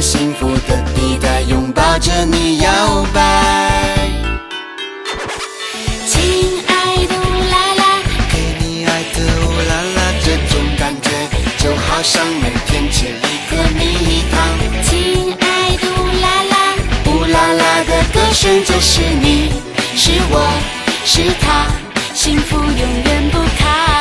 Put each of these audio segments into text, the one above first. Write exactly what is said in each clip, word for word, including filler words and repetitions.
幸福的地带，拥抱着你摇摆。 亲爱的乌拉拉， 给你爱的乌拉拉，这种感觉就好像每天吃一颗蜜糖。 亲爱的乌拉拉， 乌拉拉的歌声就是你，是我， 是他，幸福永远不开。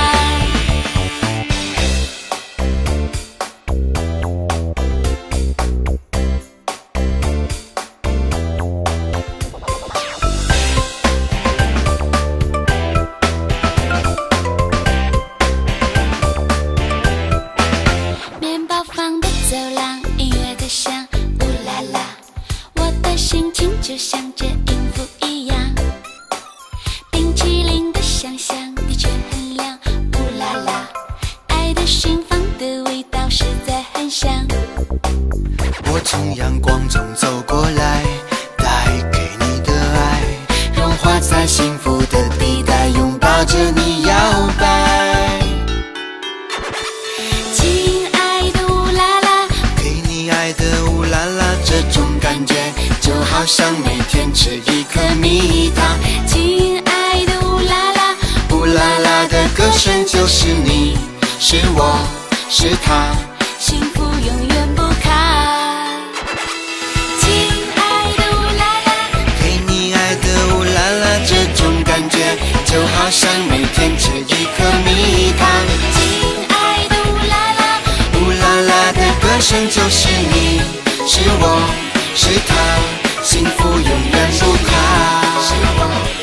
面包房的走廊，音乐的响，乌拉拉，我的心情就像这音符一样。冰淇淋的香香的确很亮，乌拉拉，爱的心房的味道实在很香。 我从阳光中走过来，带给你的爱，融化在幸福的地带，拥抱着你摇摆。 亲爱的乌拉拉， 给你爱的乌拉拉，这种感觉就好像每天吃一颗蜜糖。 亲爱的乌拉拉， 乌拉拉的歌声就是你，是我，是他， 幸福永远不开。亲爱的乌拉拉， 给你爱的乌拉拉，这种感觉就好像每天吃一颗蜜糖。 亲爱的乌拉拉， 乌拉拉的歌声就是你，是我，是他，幸福永远不开。 是我。